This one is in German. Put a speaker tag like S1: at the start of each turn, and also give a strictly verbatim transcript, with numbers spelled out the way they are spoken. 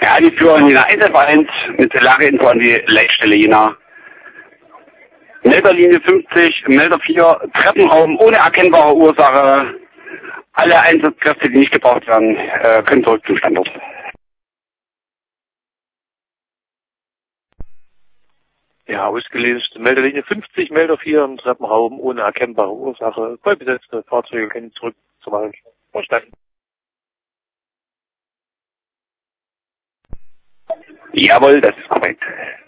S1: Ja, die führen Jena eins F eins mit Lageinfo an die Leitstelle Jena. Melderlinie fünfzig, Melder vier, Treppenraum ohne erkennbare Ursache. Alle Einsatzkräfte, die nicht gebraucht werden, äh, können zurück zum Standort.
S2: Ja, ausgelöst. Melderlinie fünfzig, Melder vier im Treppenraum ohne erkennbare Ursache. Vollbesetzte Fahrzeuge können zurück zur Wahl. Verstanden.
S1: Jawohl, das ist korrekt.